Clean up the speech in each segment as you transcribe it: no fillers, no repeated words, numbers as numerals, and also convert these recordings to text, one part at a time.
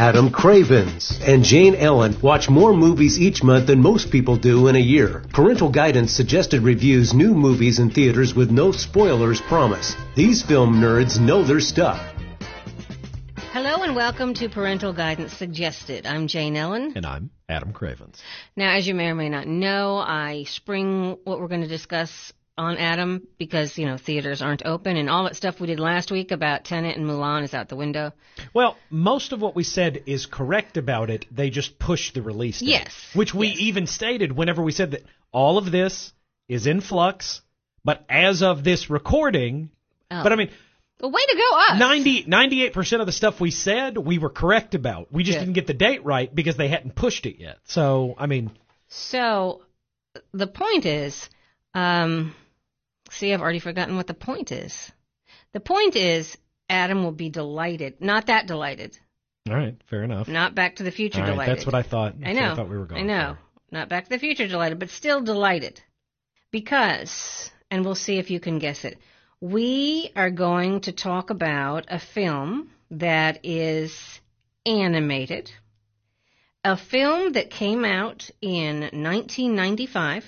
Adam Cravens and Jane Ellen watch more movies each month than most people do in a year. Parental Guidance Suggested reviews new movies in theaters with no spoilers promise. These film nerds know their stuff. Hello and welcome to Parental Guidance Suggested. I'm Jane Ellen. And I'm Adam Cravens. Now, as you may or may not know, I spring what we're going to discuss on Adam because, theaters aren't open, and all that stuff we did last week about Tenet and Mulan is out the window. Well, most of what we said is correct about it. They just pushed the release date. Yes. Which we even stated whenever we said that all of this is in flux, but as of this recording, But I mean... Well, way to go, us. 98% of the stuff we said, we were correct about. We just didn't get the date right because they hadn't pushed it yet. So, I mean... So, the point is... See, I've already forgotten what the point is. The point is, Adam will be delighted. Not that delighted. All right, fair enough. Not Back to the Future All right, delighted. that's what I thought. I know. I thought we were going I know. for. Not Back to the Future delighted, but still delighted. Because, and we'll see if you can guess it, we are going to talk about a film that is animated. A film that came out in 1995.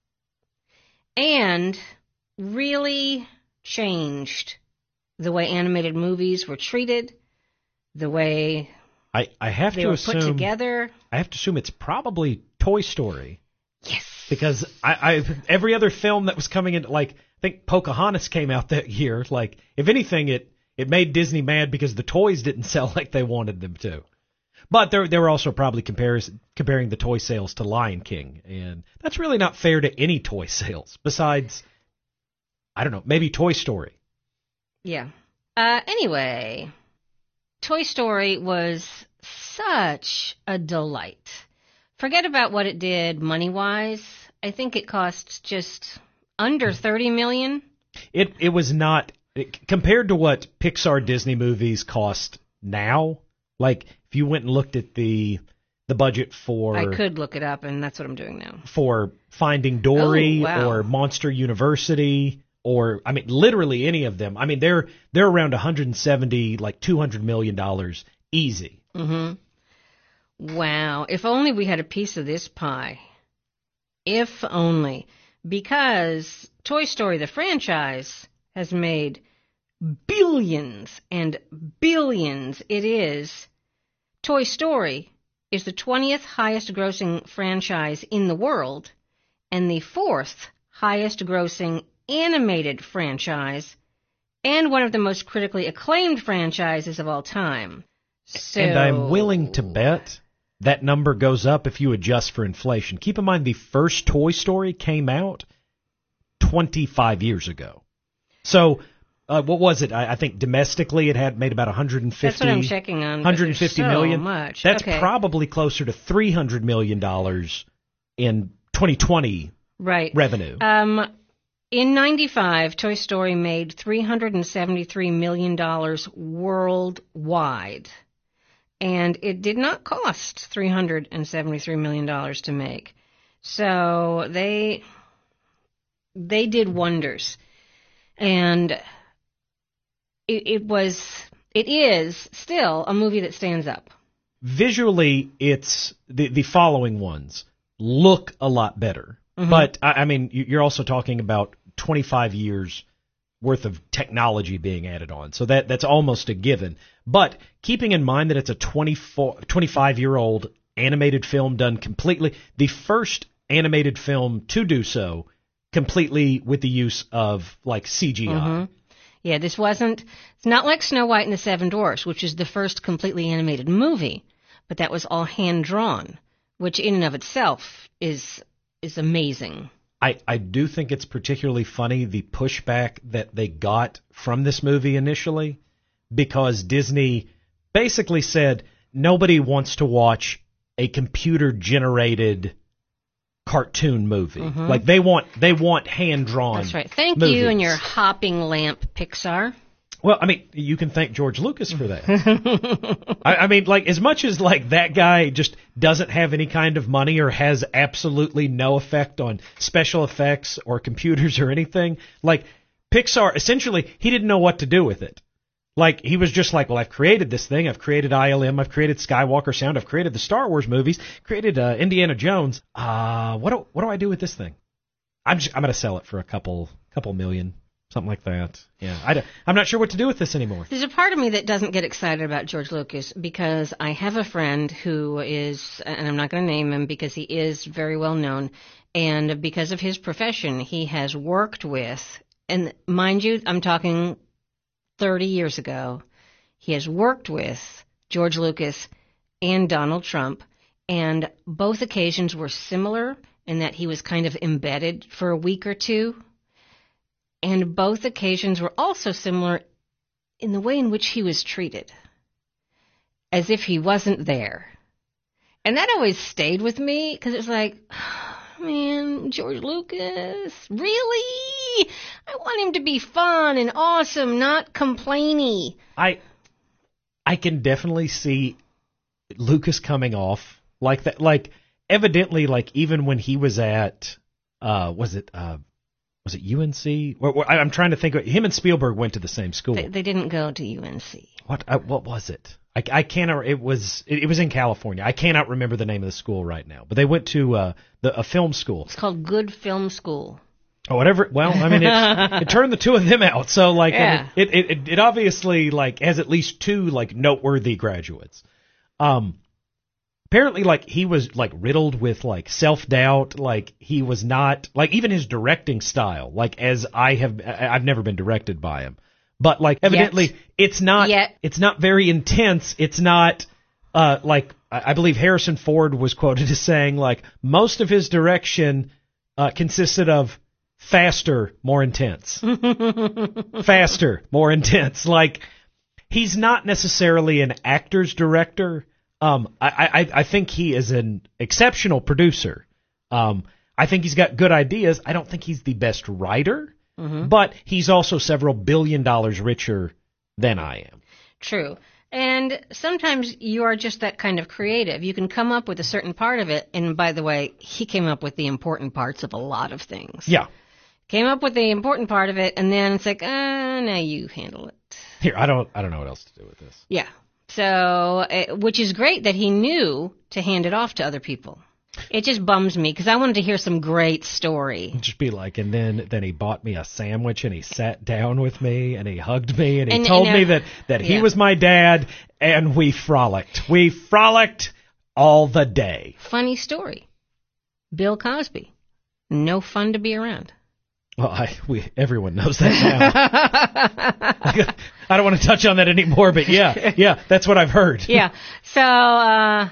And really changed the way animated movies were treated, the way I have they to were assume, put together. I have to assume it's probably Toy Story. Yes. Because every other film that was coming in, like, I think Pocahontas came out that year. Like, if anything, it made Disney mad because the toys didn't sell like they wanted them to. But they were also probably comparing the toy sales to Lion King, and that's really not fair to any toy sales, besides, I don't know, maybe Toy Story. Yeah. Anyway, Toy Story was such a delight. Forget about what it did money-wise. I think it cost just under $30 million. It was not, compared to what Pixar Disney movies cost now, like, if you went and looked at the budget for... I could look it up, and that's what I'm doing now. For Finding Dory or Monster University, or, I mean, literally any of them. I mean, they're around $170, like $200 million easy. Mm-hmm. Wow. If only we had a piece of this pie. If only. Because Toy Story, the franchise, has made billions and billions. It is. Toy Story is the 20th highest grossing franchise in the world and the 4th highest grossing animated franchise and one of the most critically acclaimed franchises of all time. So, and I'm willing to bet that number goes up if you adjust for inflation. Keep in mind the first Toy Story came out 25 years ago. So... what was it? I think domestically it had made about 150. That's what I'm checking on. 150 million. So much. That's probably closer to $300 million in 2020 revenue. In 95, Toy Story made $373 million worldwide. And it did not cost $373 million to make. So they did wonders. And it is still a movie that stands up. Visually, it's the following ones look a lot better. Mm-hmm. But, I mean, you're also talking about 25 years worth of technology being added on. So that's almost a given. But keeping in mind that it's a 25-year-old animated film done completely, the first animated film to do so completely with the use of, like, CGI. Mm-hmm. Yeah, it's not like Snow White and the Seven Dwarfs, which is the first completely animated movie, but that was all hand-drawn, which in and of itself is amazing. I do think it's particularly funny, the pushback that they got from this movie initially, because Disney basically said nobody wants to watch a computer-generated cartoon movie. Mm-hmm. Like they want hand-drawn. That's right. Thank movies. you and your hopping lamp, Pixar. Well, I mean, you can thank George Lucas for that. I mean, like, as much as, like, that guy just doesn't have any kind of money or has absolutely no effect on special effects or computers or anything, like, Pixar, essentially, he didn't know what to do with it. Like, he was just like, well, I've created this thing. I've created ILM. I've created Skywalker Sound. I've created the Star Wars movies. Created Indiana Jones. What do I do with this thing? I'm going to sell it for a couple million, something like that. Yeah, I'm not sure what to do with this anymore. There's a part of me that doesn't get excited about George Lucas because I have a friend who is, and I'm not going to name him because he is very well known, and because of his profession, he has worked with, and mind you, I'm talking 30 years ago, he has worked with George Lucas and Donald Trump, and both occasions were similar in that he was kind of embedded for a week or two. And both occasions were also similar in the way in which he was treated, as if he wasn't there. And that always stayed with me, because it was like, oh, man, George Lucas, really? I want him to be fun and awesome, not complainy. I can definitely see Lucas coming off like that. Like, evidently, like, even when he was at, was it UNC? I'm trying to think. Him and Spielberg went to the same school. They didn't go to UNC. What was it? I cannot. It was in California. I cannot remember the name of the school right now. But they went to a film school. It's called Good Film School. Oh, whatever. Well, I mean, it turned the two of them out. So, like, yeah. I mean, it obviously, like, has at least two, like, noteworthy graduates. Apparently, like, he was, like, riddled with, like, self-doubt. Like, he was not, like, even his directing style, like, I've never been directed by him. But, like, evidently, it's not very intense. It's not, like, I believe Harrison Ford was quoted as saying, like, most of his direction consisted of faster, more intense. Faster, more intense. Like, he's not necessarily an actor's director. I think he is an exceptional producer. I think he's got good ideas. I don't think he's the best writer, but he's also several $1 billion richer than I am. True. And sometimes you are just that kind of creative. You can come up with a certain part of it. And by the way, he came up with the important parts of a lot of things. Yeah. Came up with the important part of it, and then it's like, now you handle it. Here, I don't know what else to do with this. Yeah. So, which is great that he knew to hand it off to other people. It just bums me because I wanted to hear some great story. Just be like, and then he bought me a sandwich and he sat down with me and he hugged me and he told me that he was my dad and we frolicked. We frolicked all the day. Funny story. Bill Cosby. No fun to be around. Well, everyone knows that now. I don't want to touch on that anymore, but yeah, that's what I've heard. Yeah. So,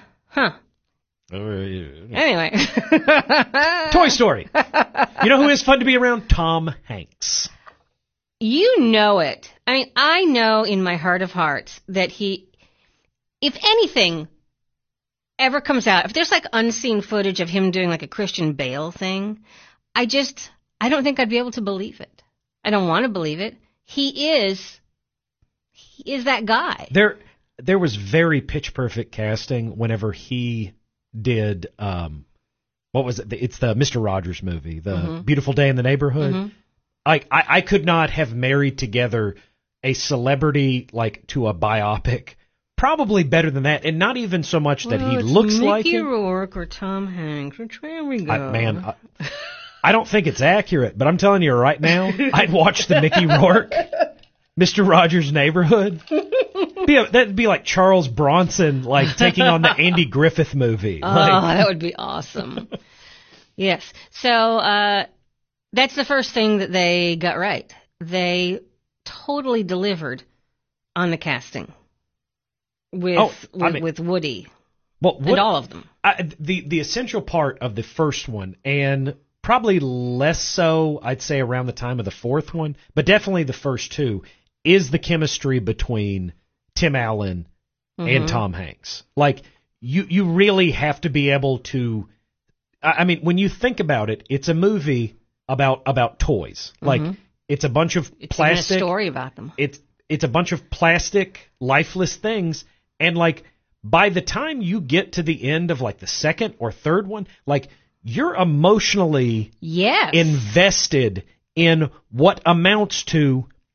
Anyway. Toy Story. You know who is fun to be around? Tom Hanks. You know it. I mean, I know in my heart of hearts that he, if anything ever comes out, if there's like unseen footage of him doing like a Christian Bale thing, I don't think I'd be able to believe it. I don't want to believe it. He is that guy. There was very pitch perfect casting whenever he did, what was it? It's the Mr. Rogers movie, the Beautiful Day in the Neighborhood. I could not have married together a celebrity like to a biopic. Probably better than that, and not even so much that he looks like Mickey him. Rourke or Tom Hanks. Which way we go? I don't think it's accurate, but I'm telling you right now, I'd watch the Mickey Rourke, Mr. Rogers' Neighborhood. That'd be like Charles Bronson, like taking on the Andy Griffith movie. That would be awesome. Yes. So that's the first thing that they got right. They totally delivered on the casting with Woody. Well, and all of them. The essential part of the first one, and probably less so, I'd say, around the time of the fourth one, but definitely the first two, is the chemistry between Tim Allen and Tom Hanks. Like, you really have to be able to, I mean, when you think about it, it's a movie about toys. Like, it's a bunch of plastic. It's a story about them. It's a bunch of plastic, lifeless things, and like, by the time you get to the end of like the second or third one, like, you're emotionally invested in what amounts to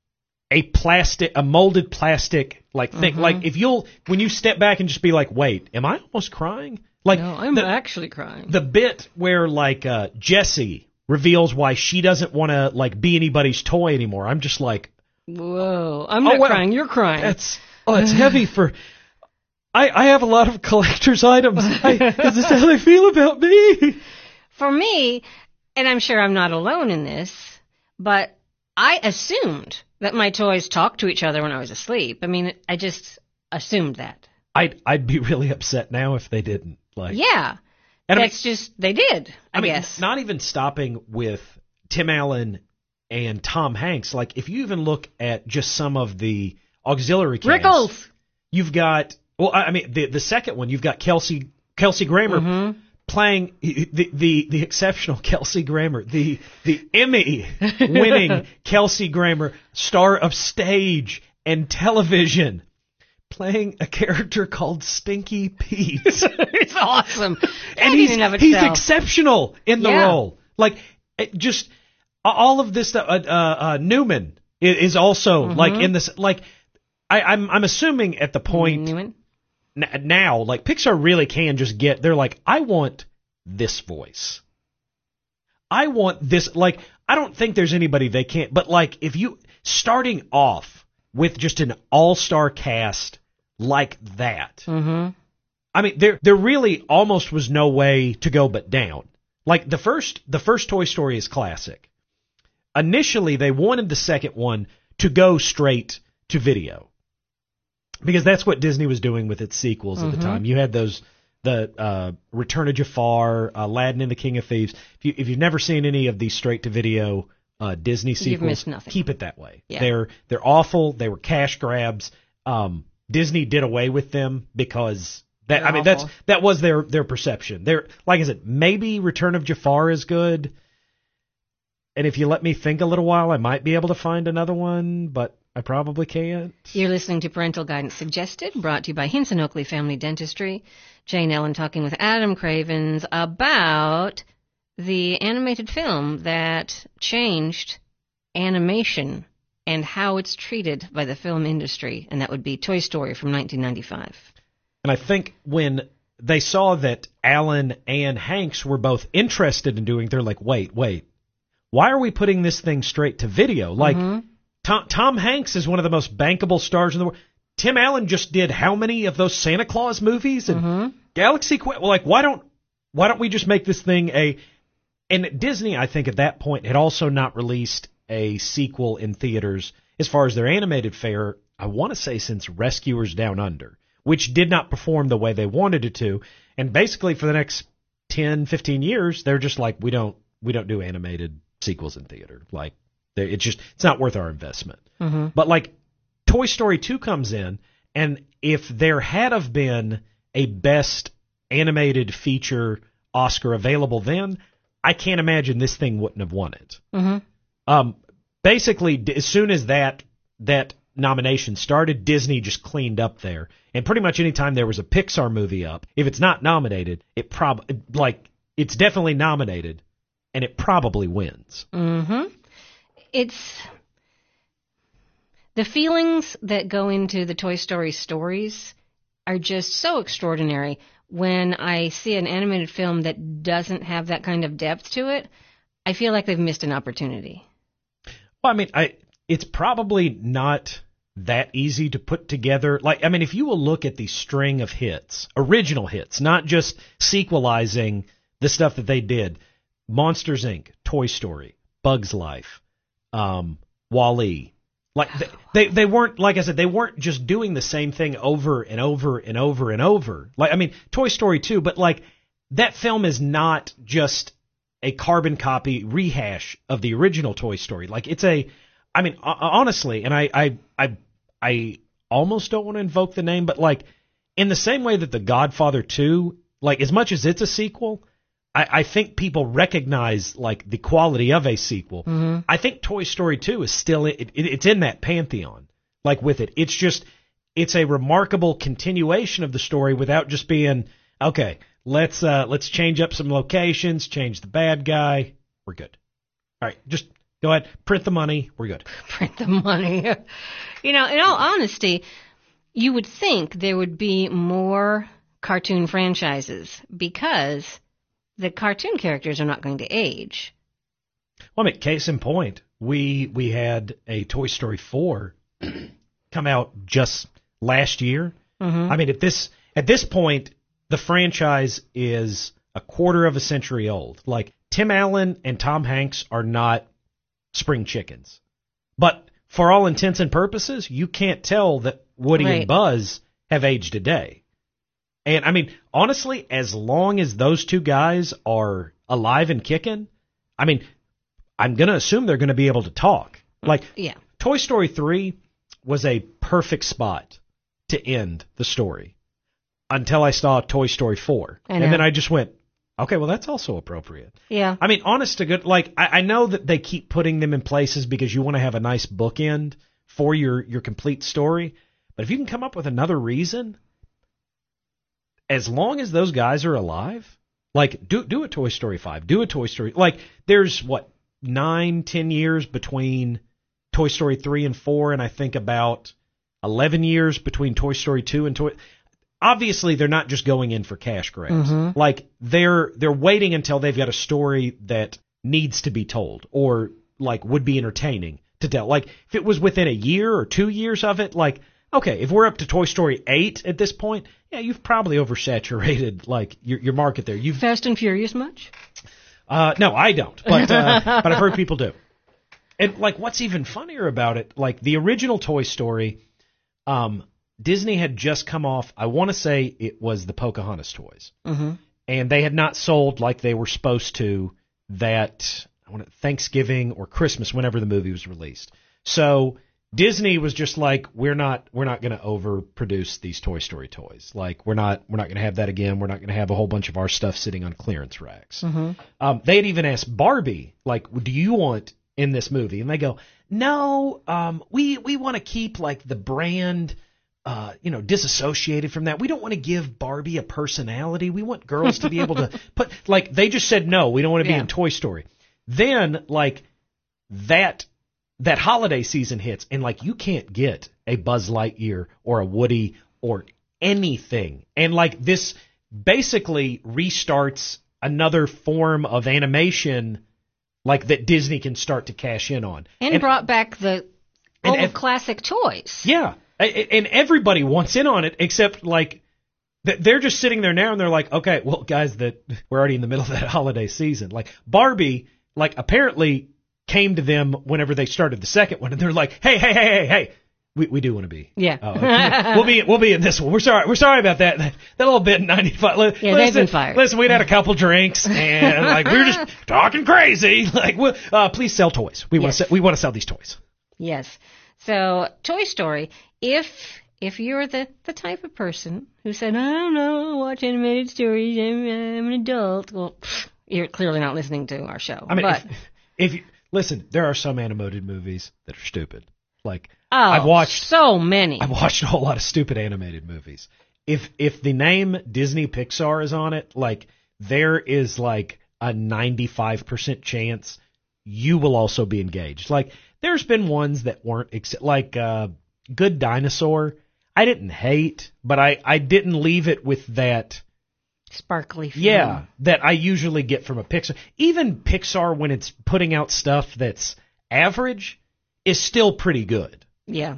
a molded plastic like thing. Like when you step back and just be like, wait, am I almost crying? Like No, I'm actually crying. The bit where like Jessie reveals why she doesn't want to like be anybody's toy anymore. I'm just like, whoa, I'm not crying. You're crying. That's heavy for. I have a lot of collector's items. Is this how they feel about me? For me, and I'm sure I'm not alone in this, but I assumed that my toys talked to each other when I was asleep. I mean, I just assumed that. I'd be really upset now if they didn't. Like, yeah, and that's just they did. I guess not even stopping with Tim Allen and Tom Hanks. Like, if you even look at just some of the auxiliary cast, Rickles. You've got. Well, I mean, the second one, you've got Kelsey Grammer playing the exceptional Kelsey Grammer, the Emmy-winning Kelsey Grammer, star of stage and television, playing a character called Stinky Pete. It's awesome, and he's exceptional in the role. Like, just all of this stuff. Newman is also like in this. Like, I'm assuming at the point. Newman? Now, like, Pixar really can just they're like, I want this voice. I want this, like, I don't think there's anybody they can't, but like, if you, starting off with just an all-star cast like that, I mean, there really almost was no way to go but down. Like, the first Toy Story is classic. Initially, they wanted the second one to go straight to video. Because that's what Disney was doing with its sequels at the time. You had the Return of Jafar, Aladdin and the King of Thieves. If you've never seen any of these straight-to-video Disney sequels, you've missed nothing. Keep it that way. Yeah. They're awful. They were cash grabs. Disney did away with them because that was their perception. Like I said, maybe Return of Jafar is good, and if you let me think a little while, I might be able to find another one, but I probably can't. You're listening to Parental Guidance Suggested, brought to you by Hinson Oakley Family Dentistry. Jane Ellen talking with Adam Cravens about the animated film that changed animation and how it's treated by the film industry, and that would be Toy Story from 1995. And I think when they saw that Alan and Hanks were both interested in doing, they're like, wait, why are we putting this thing straight to video? Like, Tom Hanks is one of the most bankable stars in the world. Tim Allen just did how many of those Santa Claus movies and Galaxy Quest? Like, why don't we just make this thing And Disney, I think, at that point had also not released a sequel in theaters as far as their animated fare. I want to say since Rescuers Down Under, which did not perform the way they wanted it to, and basically for the next 10, 15 years, they're just like, we don't do animated sequels in theater. Like, it's not worth our investment. But like Toy Story 2 comes in, and if there had have been a best animated feature Oscar available then, I can't imagine this thing wouldn't have won it. Basically, as soon as that nomination started, Disney just cleaned up there, and pretty much any time there was a Pixar movie up, if it's not nominated, it's definitely nominated, and it probably wins. It's the feelings that go into the Toy Story stories are just so extraordinary. When I see an animated film that doesn't have that kind of depth to it, I feel like they've missed an opportunity. Well, I mean, it's probably not that easy to put together. Like, I mean, if you will look at the string of hits, original hits, not just sequelizing the stuff that they did, Monsters, Inc., Toy Story, Bug's Life, WALL-E. Like, they weren't, like I said, they weren't just doing the same thing over and over and over and over. Like, I mean, Toy Story 2, but like, that film is not just a carbon copy rehash of the original Toy Story. Like, honestly, and I almost don't want to invoke the name, but like, in the same way that The Godfather 2, like, as much as it's a sequel, I think people recognize, like, the quality of a sequel. I think Toy Story 2 is still, it's in that pantheon, like, with it. It's a remarkable continuation of the story without just being, okay, let's change up some locations, change the bad guy, we're good. All right, just Go ahead, print the money. We're good. Print the money. In all honesty, you would think there would be more cartoon franchises because the cartoon characters are not going to age. Well, I mean, case in point, we had a Toy Story 4 come out just last year. Mm-hmm. I mean, at this point, the franchise is a quarter of a century old. Like, Tim Allen and Tom Hanks are not spring chickens. But for all intents and purposes, you can't tell that Woody Right. and Buzz have aged a day. And, I mean, honestly, as long as those two guys are alive and kicking, I mean, I'm going to assume they're going to be able to talk. Like, Yeah. Toy Story 3 was a perfect spot to end the story until I saw Toy Story 4. I know. And then I just went, okay, well, that's also appropriate. Yeah. I mean, honest to good, like, I know that they keep putting them in places because you want to have a nice bookend for your complete story. But if you can come up with another reason, as long as those guys are alive, like, do a Toy Story 5, do a Toy Story, like, there's, 9-10 years between Toy Story 3 and 4, and I think about 11 years between Toy Story 2 and Obviously, they're not just going in for cash grabs. Mm-hmm. Like, they're waiting until they've got a story that needs to be told or, like, would be entertaining to tell. Like, if it was within a year or 2 years of it, like, okay, if we're up to Toy Story 8 at this point, yeah, you've probably oversaturated, like, your market there. Fast and Furious much? No, I don't, but I've heard people do. And, like, what's even funnier about it, like, the original Toy Story, Disney had just come off, I want to say it was the Pocahontas toys. Mm-hmm. And they had not sold like they were supposed to that Thanksgiving or Christmas, whenever the movie was released. So Disney was just like, we're not going to overproduce these Toy Story toys. Like, we're not going to have that again. We're not going to have a whole bunch of our stuff sitting on clearance racks. Mm-hmm. They had even asked Barbie, like, do you want in this movie? And they go, no, we want to keep like the brand, disassociated from that. We don't want to give Barbie a personality. We want girls to be able to put, like, they just said, no, we don't want to be in Toy Story. Then, like, that holiday season hits, and, like, you can't get a Buzz Lightyear or a Woody or anything. And, like, this basically restarts another form of animation, like, that Disney can start to cash in on. And brought back the old classic toys. Yeah. And everybody wants in on it, except, like, they're just sitting there now and they're like, okay, well, guys, that we're already in the middle of that holiday season. Like, Barbie, like, apparently came to them whenever they started the second one, and they're like, hey, we do want to be. Yeah. We'll be in this one. We're sorry about that. That little bit in 95. Yeah, they've been fired. Listen, we'd had a couple drinks, and, like, we were just talking crazy. Like, please sell toys. We want to sell these toys. Yes. So, Toy Story, if you're the type of person who said, I don't know, watch animated stories, I'm an adult, well, you're clearly not listening to our show. I mean, but, if you, listen, there are some animated movies that are stupid. Like, I've watched so many. I've watched a whole lot of stupid animated movies. If the name Disney Pixar is on it, like, there is like a 95% chance you will also be engaged. Like, there's been ones that weren't, like, Good Dinosaur, I didn't hate, but I didn't leave it with that sparkly film. Yeah, that I usually get from a Pixar. Even Pixar, when it's putting out stuff that's average, is still pretty good. Yeah.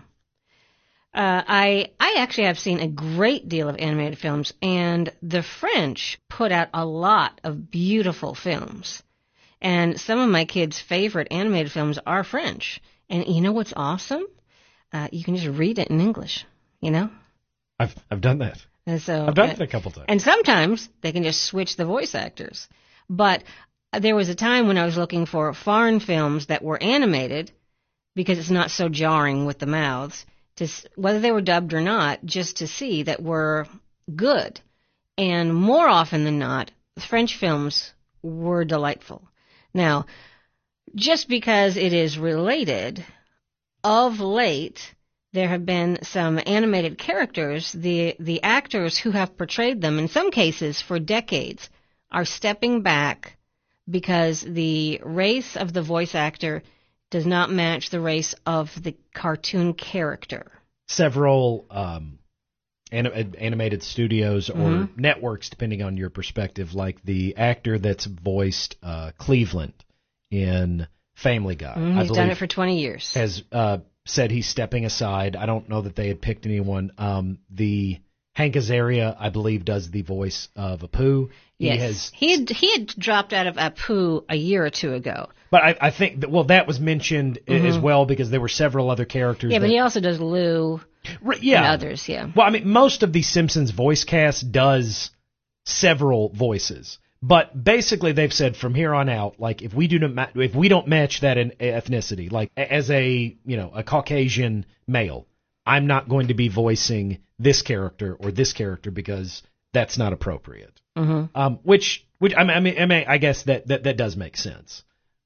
I actually have seen a great deal of animated films, and the French put out a lot of beautiful films. And some of my kids' favorite animated films are French. And you know what's awesome? You can just read it in English, you know? I've done that. And so, I've done it a couple times. And sometimes they can just switch the voice actors. But there was a time when I was looking for foreign films that were animated, because it's not so jarring with the mouths, whether they were dubbed or not, just to see that were good. And more often than not, French films were delightful. Now, just because it is related, of late, there have been some animated characters, the actors who have portrayed them, in some cases for decades, are stepping back because the race of the voice actor does not match the race of the cartoon character. Several animated studios or networks, depending on your perspective, like the actor that's voiced Cleveland in Family Guy. He's done it for 20 years. Has said he's stepping aside. I don't know that they had picked anyone. The Hank Azaria, I believe, does the voice of Apu. Yes, he had dropped out of Apu a year or two ago. But I think that was mentioned as well because there were several other characters. Yeah, but he also does Lou and others, yeah. Well, I mean, most of the Simpsons voice cast does several voices. But basically they've said from here on out, like, if we don't match that in ethnicity, like as a Caucasian male, I'm not going to be voicing this character or this character because that's not appropriate. Which I mean, I guess that does make sense.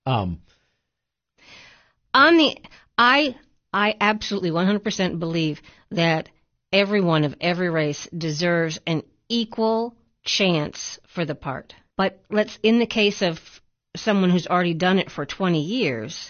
I absolutely 100% believe that everyone of every race deserves an equal chance for the part. But in the case of someone who's already done it for 20 years,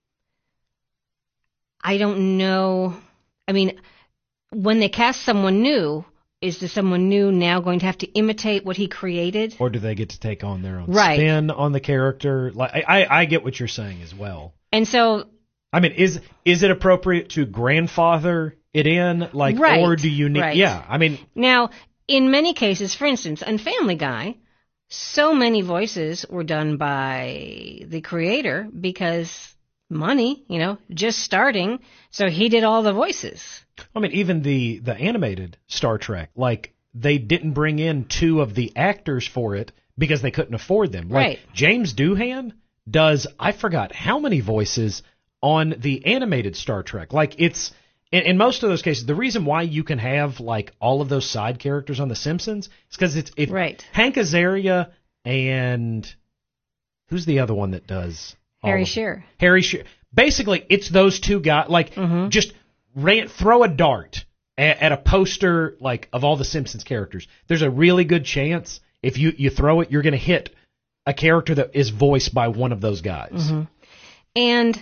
I don't know. I mean, when they cast someone new, is someone new now going to have to imitate what he created? Or do they get to take on their own spin on the character? Like, I get what you're saying as well. And so, I mean, is it appropriate to grandfather it in? Like, or do you need? Right. Yeah, I mean, now in many cases, for instance, on Family Guy, so many voices were done by the creator because money, just starting. So he did all the voices. I mean, even the animated Star Trek, like, they didn't bring in two of the actors for it because they couldn't afford them. Like, James Doohan does, I forgot how many voices on the animated Star Trek. Like, it's, in most of those cases, the reason why you can have, like, all of those side characters on The Simpsons is because it's Hank Azaria and who's the other one that does? Harry Shearer. Harry Shearer. Basically, it's those two guys, like, just throw a dart at a poster, like, of all the Simpsons characters. There's a really good chance if you throw it, you're going to hit a character that is voiced by one of those guys. And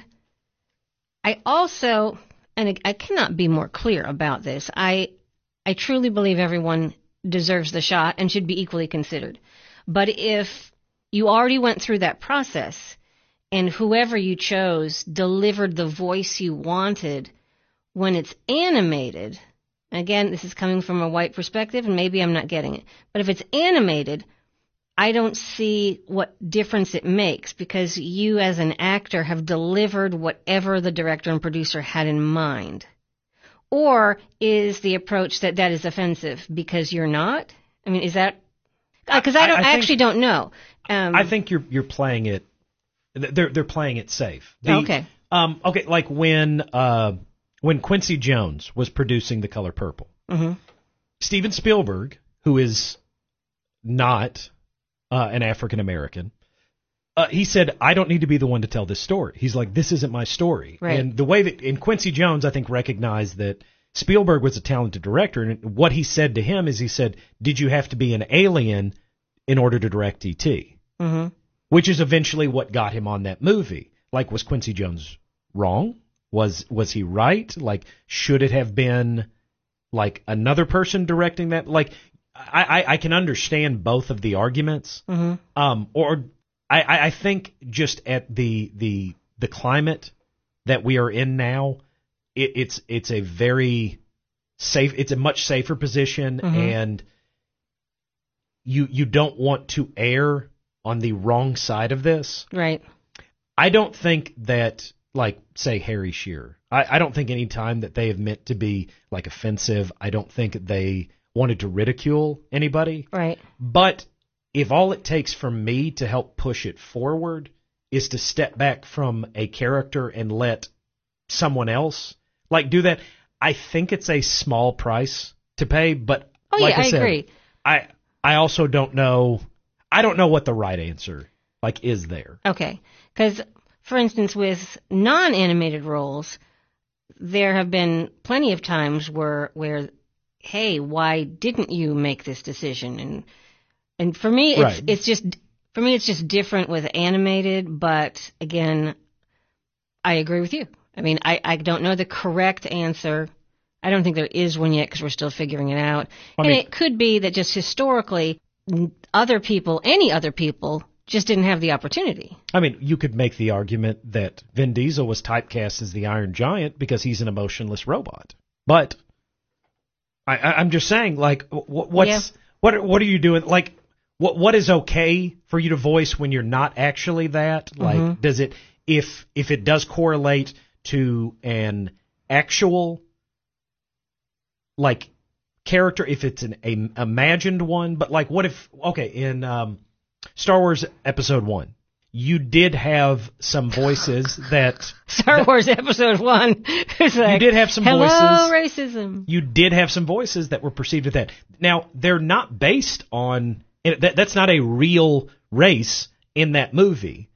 I also, and I cannot be more clear about this, I truly believe everyone deserves the shot and should be equally considered. But if you already went through that process and whoever you chose delivered the voice you wanted, when it's animated, again, this is coming from a white perspective, and maybe I'm not getting it, but if it's animated, I don't see what difference it makes because you as an actor have delivered whatever the director and producer had in mind. Or is the approach that is offensive because you're not? I mean, is that... Because I actually don't know. I think you're playing it... They're playing it safe. Okay. Okay, like when Quincy Jones was producing The Color Purple, Steven Spielberg, who is not an African American, he said, I don't need to be the one to tell this story. He's like, this isn't my story. Right. And the way that, and Quincy Jones, I think, recognized that Spielberg was a talented director, and what he said to him is, he said, did you have to be an alien in order to direct E.T.? Which is eventually what got him on that movie. Like, was Quincy Jones wrong? Was he right? Like, should it have been, like, another person directing that? Like, I can understand both of the arguments. Or I think just at the climate that we are in now, it's a very safe, it's a much safer position, and you don't want to err on the wrong side of this. Right. I don't think that, like, say, Harry Shearer, I don't think any time that they have meant to be, like, offensive, I don't think they wanted to ridicule anybody. Right. But if all it takes from me to help push it forward is to step back from a character and let someone else, like, do that, I think it's a small price to pay. But like I said, agree. I also don't know. I don't know what the right answer, like, is there. Okay. Because, for instance, with non-animated roles, there have been plenty of times where hey, why didn't you make this decision? And for me, it's just different with animated. But again, I agree with you. I mean, I don't know the correct answer. I don't think there is one yet because we're still figuring it out. It could be that just historically, any other people, just didn't have the opportunity. I mean, you could make the argument that Vin Diesel was typecast as the Iron Giant because he's an emotionless robot. But I'm just saying, like, what are you doing? Like, what is okay for you to voice when you're not actually that? Like, does it if it does correlate to an actual like character, if it's an imagined one? But like, what if in Star Wars Episode 1, you did have some voices that Star Wars Episode 1. Like, you did have some voices. Hello, racism. You did have some voices that were perceived as that. Now, they're not based on that's not a real race in that movie.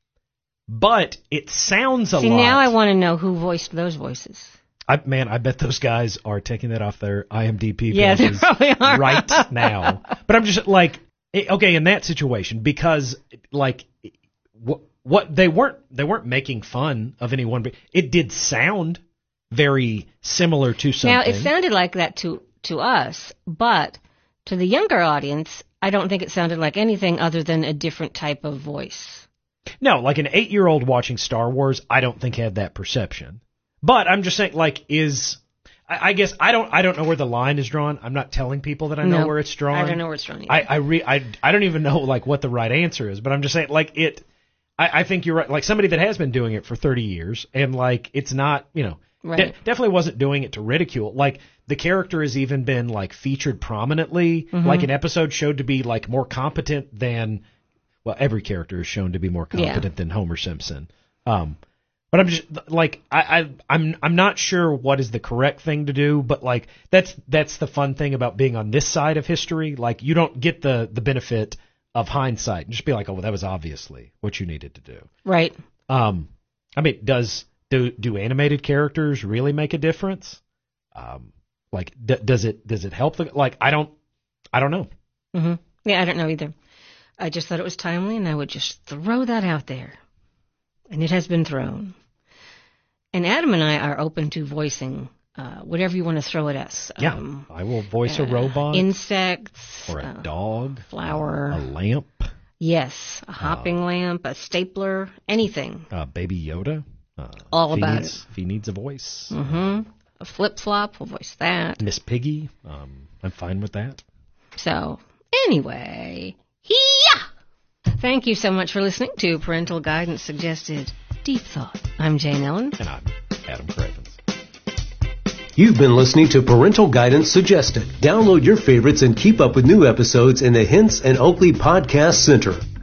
But it sounds a lot. See, now I want to know who voiced those voices. I bet those guys are taking that off their IMDb Yeah, they pages probably are. right now. But I'm just like, okay, in that situation, because like what they weren't making fun of anyone, but it did sound very similar to something. Now, it sounded like that to us, but to the younger audience, I don't think it sounded like anything other than a different type of voice. No, like an 8-year-old watching Star Wars, I don't think had that perception. But I'm just saying, like, I guess I don't know where the line is drawn. I'm not telling people that I know where it's drawn. I don't know where it's drawn either. I don't even know like what the right answer is. But I'm just saying, like, I think you're right. Like somebody that has been doing it for 30 years, and like it's not, right. Definitely wasn't doing it to ridicule. Like the character has even been like featured prominently, like an episode showed to be like more competent than. Well, every character is shown to be more competent than Homer Simpson. But I'm just like I'm not sure what is the correct thing to do, but like that's the fun thing about being on this side of history. Like you don't get the benefit of hindsight and just be like, oh, well, that was obviously what you needed to do. Right. I mean, do animated characters really make a difference? Like does it help? I don't know. Mm-hmm. Yeah, I don't know either. I just thought it was timely, and I would just throw that out there. And it has been thrown. And Adam and I are open to voicing whatever you want to throw at us. Yeah, I will voice a robot. Insects. Or a dog. Flower. A lamp. Yes, a hopping lamp, a stapler, anything. Baby Yoda. All about it. If he needs a voice. Mm-hmm. A flip-flop, we'll voice that. Miss Piggy, I'm fine with that. So, anyway... Yeah! Thank you so much for listening to Parental Guidance Suggested Deep Thought. I'm Jane Ellen. And I'm Adam Cravens. You've been listening to Parental Guidance Suggested. Download your favorites and keep up with new episodes in the Hints and Oakley Podcast Center.